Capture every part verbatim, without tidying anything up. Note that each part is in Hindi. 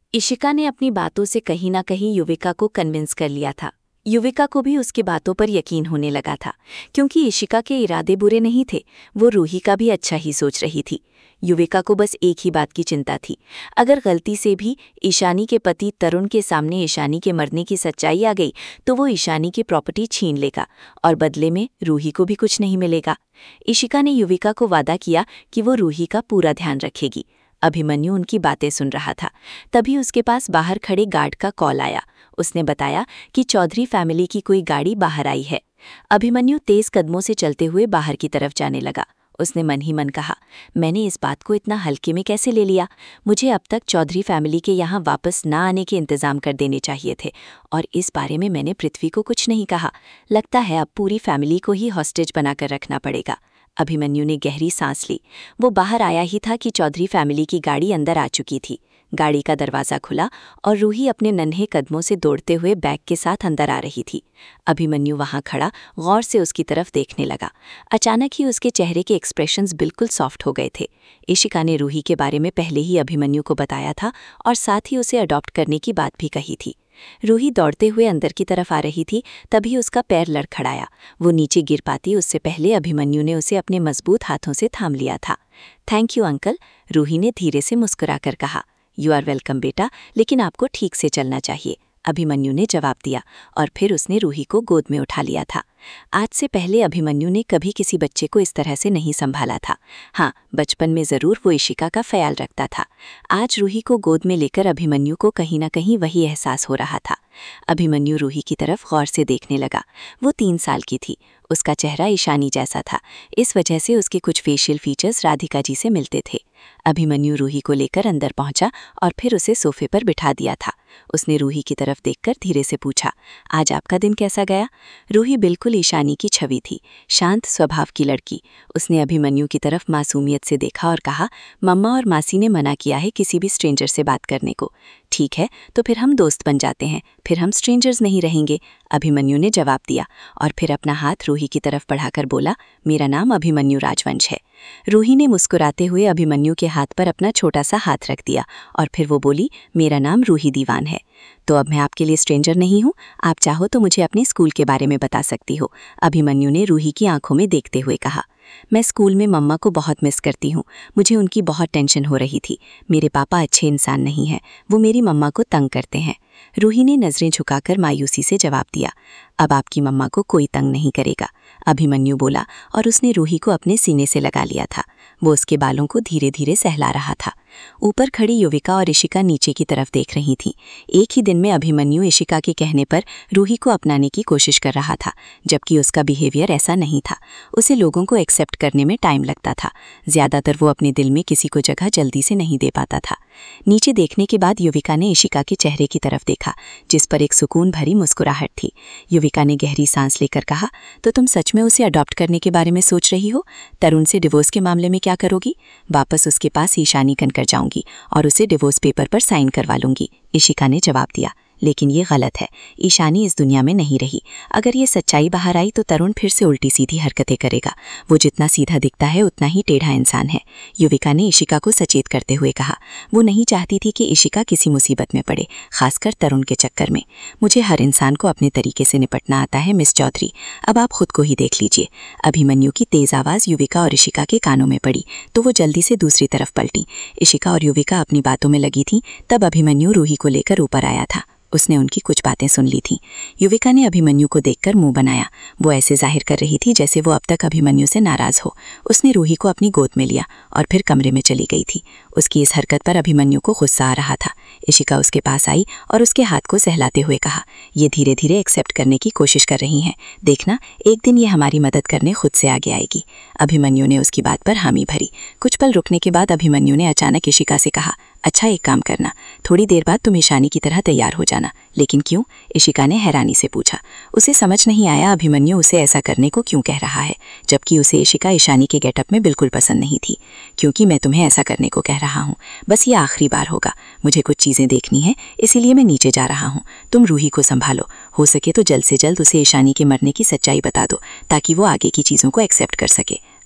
इशिका ने अपनी बातों से कहीं ना कहीं युविका को कन्विंस कर लिया था। युविका को भी उसकी बातों पर यकीन होने लगा था, क्योंकि इशिका के इरादे बुरे नहीं थे। वो रूही का भी अच्छा ही सोच रही थी। युविका को बस एक ही बात की चिंता थी, अगर गलती से भी ईशानी के पति तरुण के सामने ईशानी के मरने की सच्चाई आ गई तो वो ईशानी की प्रॉपर्टी छीन लेगा और बदले में रूही को भी कुछ नहीं मिलेगा। इशिका ने युविका को वादा किया कि वो रूही का पूरा ध्यान रखेगी। अभिमन्यु उनकी बातें सुन रहा था। तभी उसके पास बाहर खड़े गार्ड का कॉल आया। उसने बताया कि चौधरी फैमिली की कोई गाड़ी बाहर आई है। अभिमन्यु तेज कदमों से चलते हुए बाहर की तरफ जाने लगा। उसने मन ही मन कहा, मैंने इस बात को इतना हल्के में कैसे ले लिया। मुझे अब तक चौधरी फैमिली के यहाँ वापस ना आने के इंतजाम कर देने चाहिए थे, और इस बारे में मैंने पृथ्वी को कुछ नहीं कहा। लगता है अब पूरी फैमिली को ही हॉस्टेज बनाकर रखना पड़ेगा। अभिमन्यु ने गहरी सांस ली। वो बाहर आया ही था कि चौधरी फैमिली की गाड़ी अंदर आ चुकी थी। गाड़ी का दरवाज़ा खुला और रूही अपने नन्हे कदमों से दौड़ते हुए बैग के साथ अंदर आ रही थी। अभिमन्यु वहां खड़ा गौर से उसकी तरफ देखने लगा। अचानक ही उसके चेहरे के एक्सप्रेशंस बिल्कुल सॉफ्ट हो गए थे। इशिका ने रूही के बारे में पहले ही अभिमन्यु को बताया था और साथ ही उसे अडॉप्ट करने की बात भी कही थी। रूही दौड़ते हुए अंदर की तरफ आ रही थी, तभी उसका पैर लड़खड़ाया। वो नीचे गिर पाती उससे पहले अभिमन्यु ने उसे अपने मजबूत हाथों से थाम लिया था। थैंक यू अंकल, रूही ने धीरे से मुस्कुराकर कहा। यू आर वेलकम बेटा, लेकिन आपको ठीक से चलना चाहिए, अभिमन्यु ने जवाब दिया और फिर उसने रूही को गोद में उठा लिया था। आज से पहले अभिमन्यु ने कभी किसी बच्चे को इस तरह से नहीं संभाला था। हाँ, बचपन में जरूर वो इशिका का ख्याल रखता था। आज रूही को गोद में लेकर अभिमन्यु को कहीं ना कहीं वही एहसास हो रहा था। अभिमन्यु रूही की तरफ गौर से देखने लगा। वो तीन साल की थी। उसका चेहरा ईशानी जैसा था, इस वजह से उसके कुछ फेशियल फीचर्स राधिका जी से मिलते थे। अभिमन्यु रूही को लेकर अंदर पहुंचा और फिर उसे सोफे पर बिठा दिया था। उसने रूही की तरफ देखकर धीरे से पूछा, आज आपका दिन कैसा गया? रूही बिल्कुल ईशानी की छवि थी, शांत स्वभाव की लड़की। उसने अभिमन्यु की तरफ मासूमियत से देखा और कहा, मम्मा और मासी ने मना किया है किसी भी स्ट्रेंजर से बात करने को। ठीक है, तो फिर हम दोस्त बन जाते हैं, फिर हम स्ट्रेंजर्स नहीं रहेंगे, अभिमन्यु ने जवाब दिया और फिर अपना हाथ रूही की तरफ बढ़ाकर बोला, मेरा नाम अभिमन्यु राजवंश है। रूही ने मुस्कुराते हुए अभिमन्यु के हाथ पर अपना छोटा सा हाथ रख दिया और फिर वो बोली, मेरा नाम रूही दीवान है। तो अब मैं आपके लिए स्ट्रेंजर नहीं हूँ, आप चाहो तो मुझे अपने स्कूल के बारे में बता सकती हो, अभिमन्यु ने रूही की आंखों में देखते हुए कहा। मैं स्कूल में मम्मा को बहुत मिस करती हूँ, मुझे उनकी बहुत टेंशन हो रही थी। मेरे पापा अच्छे इंसान नहीं हैं, वो मेरी मम्मा को तंग करते हैं। रूही ने नजरें झुकाकर मायूसी से जवाब दिया, अब आपकी मम्मा को कोई तंग नहीं करेगा, अभिमन्यु बोला और उसने रूही को अपने सीने से लगा लिया था। वो उसके बालों को धीरे धीरे सहला रहा था। ऊपर खड़ी युविका और इशिका नीचे की तरफ देख रही थीं। एक ही दिन में अभिमन्यु इशिका के कहने पर रूही को अपनाने की कोशिश कर रहा था, जबकि उसका बिहेवियर ऐसा नहीं था। उसे लोगों को एक्सेप्ट करने में टाइम लगता था। ज्यादातर वो अपने दिल में किसी को जगह जल्दी से नहीं दे पाता था। नीचे देखने के बाद युविका ने इशिका के चेहरे की तरफ देखा, जिस पर एक सुकून भरी मुस्कुराहट थी। युविका ने गहरी सांस लेकर कहा, तो तुम सच में उसे अडॉप्ट करने के बारे में सोच रही हो? तरुण से डिवोर्स के मामले में क्या करोगी? वापस उसके पास ईशानी कर जाऊंगी और उसे डिवोर्स पेपर पर साइन करवा लूंगी, इशिका ने जवाब दिया। लेकिन ये गलत है, ईशानी इस दुनिया में नहीं रही। अगर ये सच्चाई बाहर आई तो तरुण फिर से उल्टी सीधी हरकतें करेगा। वो जितना सीधा दिखता है उतना ही टेढ़ा इंसान है, युविका ने इशिका को सचेत करते हुए कहा। वो नहीं चाहती थी कि इशिका किसी मुसीबत में पड़े, खासकर तरुण के चक्कर में। मुझे हर इंसान को अपने तरीके से निपटना आता है मिस चौधरी, अब आप खुद को ही देख लीजिए। अभिमन्यु की तेज आवाज़ युविका और इशिका के कानों में पड़ी तो वो जल्दी से दूसरी तरफ पलटी। इशिका और युविका अपनी बातों में लगी थी, तब अभिमन्यु रूही को लेकर ऊपर आया था। उसने उनकी कुछ बातें सुन ली थीं। युविका ने अभिमन्यु को देखकर मुंह बनाया। वो ऐसे जाहिर कर रही थी जैसे वो अब तक अभिमन्यु से नाराज हो। उसने रूही को अपनी गोद में लिया और फिर कमरे में चली गई थी। उसकी इस हरकत पर अभिमन्यु को गुस्सा आ रहा था। इशिका उसके पास आई और उसके हाथ को सहलाते हुए कहा, ये धीरे धीरे एक्सेप्ट करने की कोशिश कर रही हैं, देखना एक दिन ये हमारी मदद करने खुद से आगे आएगी। अभिमन्यु ने उसकी बात पर हामी भरी। कुछ पल रुकने के बाद अभिमन्यु ने अचानक इशिका से कहा, अच्छा एक काम करना, थोड़ी देर बाद तुम ईशानी की तरह तैयार हो जाना। लेकिन क्यों? इशिका ने हैरानी से पूछा। उसे समझ नहीं आया अभिमन्यु उसे ऐसा करने को क्यों कह रहा है, जबकि उसे इशिका ईशानी के गेटअप में बिल्कुल पसंद नहीं थी। क्योंकि मैं तुम्हें ऐसा करने को कह रहा हूँ, बस ये आखिरी बार होगा। मुझे कुछ चीज़ें देखनी है, इसीलिए मैं नीचे जा रहा हूँ। तुम रूही को संभालो, हो सके तो जल्द से जल्द उसे ईशानी के मरने की सच्चाई बता दो ताकि वो आगे की चीज़ों को एक्सेप्ट कर सके,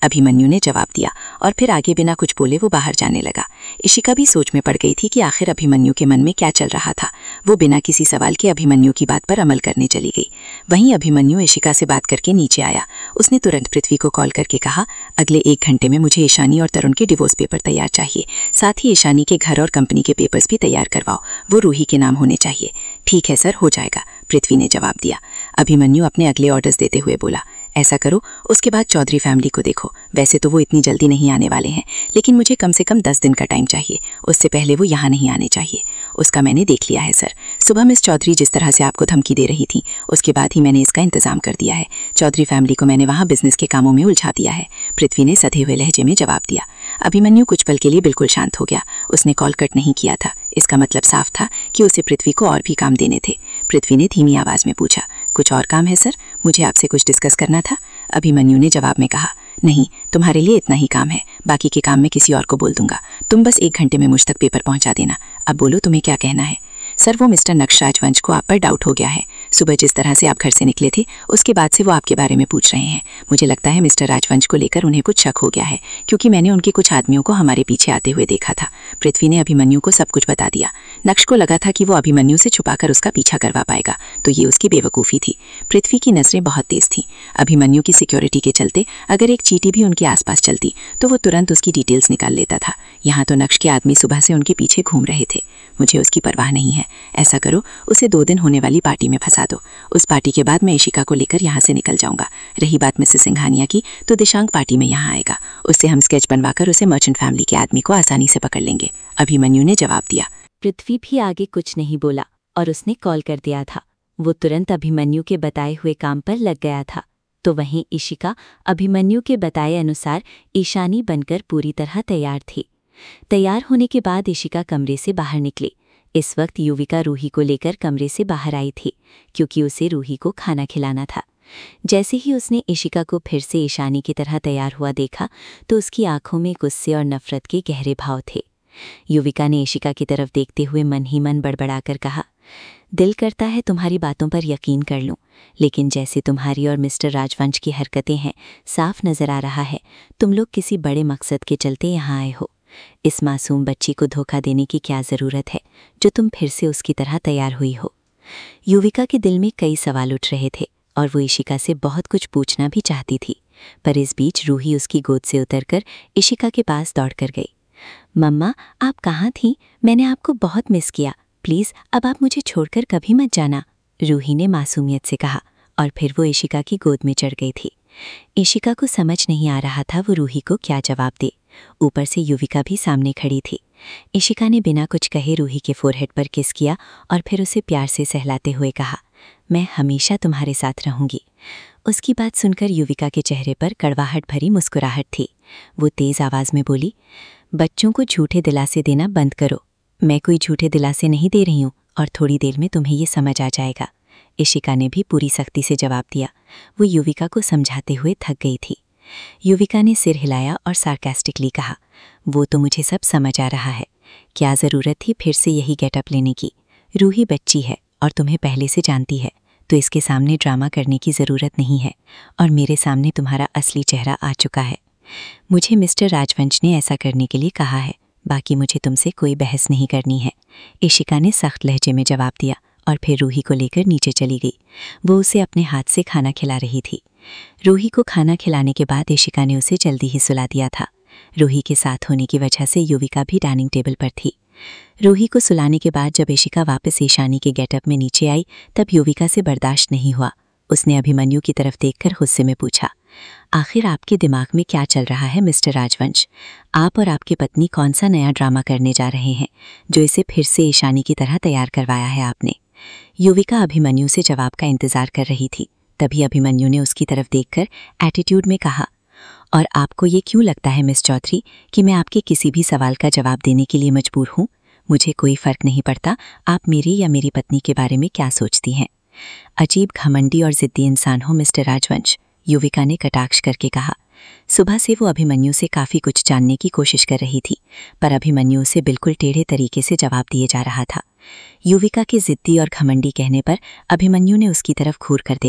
अभिमन्यु ने जवाब दिया और फिर आगे बिना कुछ बोले वो बाहर जाने लगा। इशिका भी सोच में पड़ गई थी कि आखिर अभिमन्यु के मन में क्या चल रहा था। वो बिना किसी सवाल के अभिमन्यु की बात पर अमल करने चली गई। वहीं अभिमन्यु इशिका से बात करके नीचे आया। उसने तुरंत पृथ्वी को कॉल करके कहा, अगले एक घंटे में मुझे ईशानी और तरुण के डिवोर्स पेपर तैयार चाहिए। साथ ही ईशानी के घर और कंपनी के पेपर्स भी तैयार करवाओ। वो रूही के नाम होने चाहिए। ठीक है सर, हो जाएगा, पृथ्वी ने जवाब दिया। अभिमन्यु अपने अगले ऑर्डर्स देते हुए बोला, ऐसा करो, उसके बाद चौधरी फैमिली को देखो। वैसे तो वो इतनी जल्दी नहीं आने वाले हैं, लेकिन मुझे कम से कम दस दिन का टाइम चाहिए। उससे पहले वो यहाँ नहीं आने चाहिए। उसका मैंने देख लिया है सर। सुबह मिस चौधरी जिस तरह से आपको धमकी दे रही थी, उसके बाद ही मैंने इसका इंतजाम कर दिया है। चौधरी फैमिली को मैंने वहाँ बिजनेस के कामों में उलझा दिया है, पृथ्वी ने सधे हुए लहजे में जवाब दिया। अभिमन्यु कुछ पल के लिए बिल्कुल शांत हो गया। उसने कॉल कट नहीं किया था। इसका मतलब साफ था कि उसे पृथ्वी को और भी काम देने थे। पृथ्वी ने धीमी आवाज में पूछा, कुछ और काम है सर? मुझे आपसे कुछ डिस्कस करना था। अभिमन्यु ने जवाब में कहा, नहीं, तुम्हारे लिए इतना ही काम है, बाकी के काम मैं किसी और को बोल दूंगा। तुम बस एक घंटे में मुझ तक पेपर पहुंचा देना। अब बोलो, तुम्हें क्या कहना है? सर, वो मिस्टर नक्श राजवंश को आप पर डाउट हो गया है। सुबह जिस तरह से आप घर से निकले थे, उसके बाद से वो आपके बारे में पूछ रहे हैं। मुझे लगता है मिस्टर राजवंश को लेकर उन्हें कुछ शक हो गया है, क्योंकि मैंने उनके कुछ आदमियों को हमारे पीछे आते हुए देखा था। पृथ्वी ने अभिमन्यु को सब कुछ बता दिया। नक्श को लगा था कि वो अभिमन्यु से छुपाकर उसका पीछा करवा पाएगा, तो ये उसकी बेवकूफ़ी थी। पृथ्वी की नजरें बहुत तेज थीं। अभिमन्यु की सिक्योरिटी के चलते अगर एक चींटी भी उनके आसपास चलती तो वो तुरंत उसकी डिटेल्स निकाल लेता था। यहाँ तो नक्श के आदमी सुबह से उनके पीछे घूम रहे थे। मुझे उसकी परवाह नहीं है। ऐसा करो, उसे दो दिन होने वाली पार्टी में फंसा दो। उस पार्टी के बाद मैं इशिका को लेकर यहाँ से निकल जाऊंगा। रही बात मिसेस सिंघानिया की, तो दिशांक पार्टी में यहाँ आएगा। उससे हम स्केच बनवाकर उसे मर्चेंट फैमिली के आदमी को आसानी से पकड़ लेंगे, अभिमन्यु ने जवाब दिया। पृथ्वी भी आगे कुछ नहीं बोला और उसने कॉल कर दिया था। वो तुरंत अभिमन्यु के बताए हुए काम पर लग गया था। तो वहीं इशिका अभिमन्यु के बताए अनुसार ईशानी बनकर पूरी तरह तैयार थी। तैयार होने के बाद इशिका कमरे से बाहर निकली। इस वक्त युविका रूही को लेकर कमरे से बाहर आई थी, क्योंकि उसे रूही को खाना खिलाना था। जैसे ही उसने इशिका को फिर से ईशानी की तरह तैयार हुआ देखा, तो उसकी आंखों में गुस्से और नफरत के गहरे भाव थे। युविका ने इशिका की तरफ देखते हुए मन ही मन बड़बड़ाकर कहा, दिल करता है तुम्हारी बातों पर यकीन कर लूं, लेकिन जैसे तुम्हारी और मिस्टर राजवंश की हरकतें हैं, साफ नजर आ रहा है तुम लोग किसी बड़े मकसद के चलते यहाँ आए हो। इस मासूम बच्ची को धोखा देने की क्या ज़रूरत है, जो तुम फिर से उसकी तरह तैयार हुई हो। युविका के दिल में कई सवाल उठ रहे थे और वो इशिका से बहुत कुछ पूछना भी चाहती थी, पर इस बीच रूही उसकी गोद से उतरकर इशिका के पास दौड़कर गई। मम्मा, आप कहाँ थीं? मैंने आपको बहुत मिस किया। प्लीज़ अब आप मुझे छोड़कर कभी मत जाना, रूही ने मासूमियत से कहा और फिर वो इशिका की गोद में चढ़ गई थी। इशिका को समझ नहीं आ रहा था वो रूही को क्या जवाब दे। ऊपर से युविका भी सामने खड़ी थी। इशिका ने बिना कुछ कहे रूही के फोरहेड पर किस किया और फिर उसे प्यार से सहलाते हुए कहा, मैं हमेशा तुम्हारे साथ रहूंगी। उसकी बात सुनकर युविका के चेहरे पर कड़वाहट भरी मुस्कुराहट थी। वो तेज आवाज में बोली, बच्चों को झूठे दिलासे देना बंद करो। मैं कोई झूठे दिलासे नहीं दे रही हूँ और थोड़ी देर में तुम्हें ये समझ आ जाएगा। इशिका ने भी पूरी सख्ती से जवाब दिया। वो युविका को समझाते हुए थक गई थी। युविका ने सिर हिलाया और सार्कास्टिकली कहा, वो तो मुझे सब समझ आ रहा है। क्या ज़रूरत थी फिर से यही गेटअप लेने की? रूही बच्ची है और तुम्हें पहले से जानती है, तो इसके सामने ड्रामा करने की ज़रूरत नहीं है और मेरे सामने तुम्हारा असली चेहरा आ चुका है। मुझे मिस्टर राजवंश ने ऐसा करने के लिए कहा है, बाकी मुझे तुमसे कोई बहस नहीं करनी है, इशिका ने सख्त लहजे में जवाब दिया और फिर रूही को लेकर नीचे चली गई। वो उसे अपने हाथ से खाना खिला रही थी। रूही को खाना खिलाने के बाद इशिका ने उसे जल्दी ही सुला दिया था। रूही के साथ होने की वजह से युविका भी डाइनिंग टेबल पर थी। रूही को सुलाने के बाद जब इशिका वापस ईशानी के गेटअप में नीचे आई, तब युविका से बर्दाश्त नहीं हुआ। उसने अभिमन्यु की तरफ देखकर गुस्से में पूछा, आखिर आपके दिमाग में क्या चल रहा है मिस्टर राजवंश? आप और आपकी पत्नी कौन सा नया ड्रामा करने जा रहे हैं, जो इसे फिर से ईशानी की तरह तैयार करवाया है आपने? युविका अभिमन्यु से जवाब का इंतजार कर रही थी। तभी अभिमन्यु ने उसकी तरफ देखकर एटीट्यूड में कहा, और आपको ये क्यों लगता है मिस चौधरी कि मैं आपके किसी भी सवाल का जवाब देने के लिए मजबूर हूँ? मुझे कोई फर्क नहीं पड़ता आप मेरी या मेरी पत्नी के बारे में क्या सोचती हैं। अजीब घमंडी और जिद्दी इंसान हो मिस्टर राजवंश, युविका ने कटाक्ष करके कहा। सुबह से वो अभिमन्यु से काफ़ी कुछ जानने की कोशिश कर रही थी, पर अभिमन्यु उसे बिल्कुल टेढ़े तरीके से जवाब दिए जा रहा था। युविका के जिद्दी और घमंडी कहने पर अभिमन्यु ने उसकी तरफ घूर कर देखा।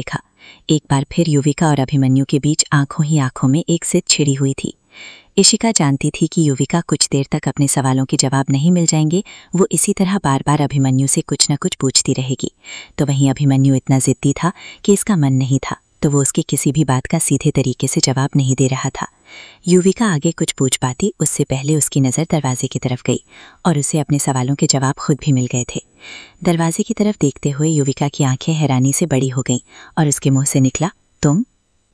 एक बार फिर युविका और अभिमन्यु के बीच आंखों ही आंखों में एक जिद छिड़ी हुई थी। इशिका जानती थी कि युविका कुछ देर तक अपने सवालों के जवाब नहीं मिल जाएंगे, वो इसी तरह बार बार अभिमन्यु से कुछ न कुछ पूछती रहेगी। तो वहीं अभिमन्यु इतना जिद्दी था कि इसका मन नहीं था, तो वो उसकी किसी भी बात का सीधे तरीके से जवाब नहीं दे रहा था। युविका आगे कुछ पूछ पाती उससे पहले उसकी नज़र दरवाजे की तरफ गई और उसे अपने सवालों के जवाब खुद भी मिल गए थे। दरवाजे की तरफ देखते हुए युविका की आंखें हैरानी से बड़ी हो गईं और उसके मुंह से निकला, तुम?